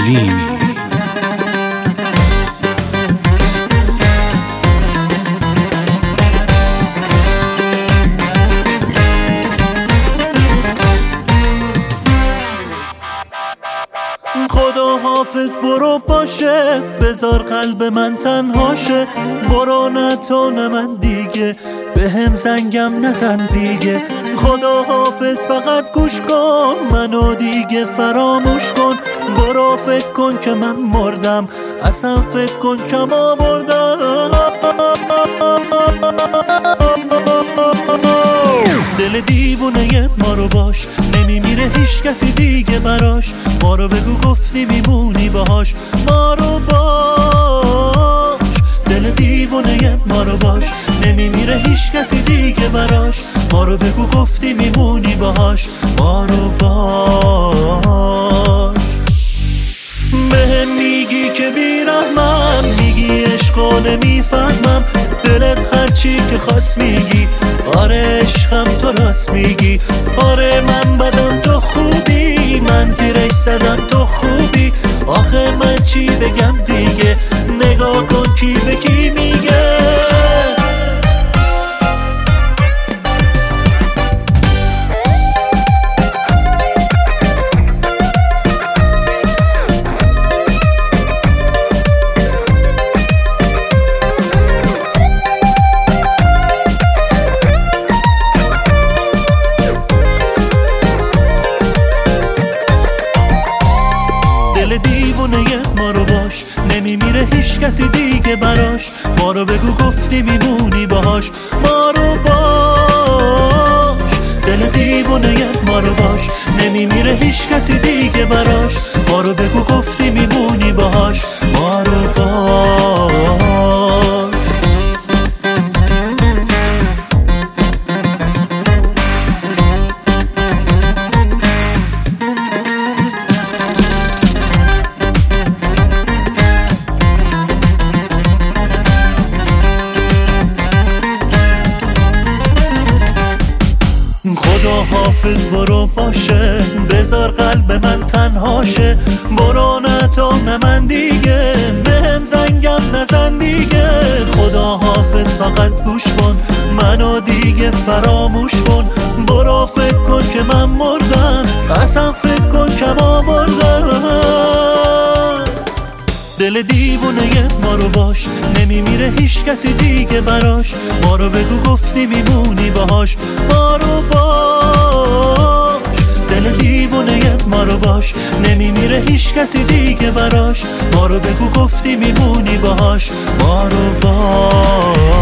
کلیمی. خدا حافظ برو باشه، بذار قلب من تنهاشه. برو نه تو نه من دیگه، به هم زنگم نزن دیگه. خدا حافظ فقط گوش کن، منو دیگه فراموش کن. برو فکر کن که من مردم، اصلا فکر کن کم آوردم. دل دیوونه ما رو باش، نمیمیره هیچ کسی دیگه براش. ما رو بگو گفتی میمونی باهاش، ما رو باش. دل دیوونه ما رو باش، نمیمیره هیچ کسی دیگه براش. ما رو بگو گفتی میمونی باهاش، ما رو باش. بهم میگی که بیرحمم، میگی عشقو نمیفهمم. دلت هرچی که خواست میگی، آره عشقم تو راست میگی. آره من بدم تو خوبی، من زیرش زدم تو خوبی. آخه من چی بگم دیگه، نگاه کن کی به کی میگه. دیوونه ما رو باش، نمیمیره هیچ کسی دیگه براش. ما رو بگو گفتی میمونی باهاش، ما رو باش. دل دیوونه ما رو باش، نمیمیره هیچ کسی دیگه براش. ما رو بگو گفتی میمونی باهاش، ما رو باش. خدا حافظ برو باشه، بذار قلب من تنهاشه. برو نه تو نه من دیگه، بهم زنگم نزن دیگه. خدا حافظ فقط گوش کن، منو دیگه فراموش کن. برو فکر کن که من مردم، اصلا فکر کن کم آوردم. دل دیوونه ما رو باش، نمیمیره هیچ کسی دیگه براش. ما رو بگو گفتی میمونی باهاش، ما رو باش. دل دیوونه ما رو باش، نمیمیره هیچ کسی دیگه براش. ما رو بگو گفتی میمونی باهاش، ما رو باش.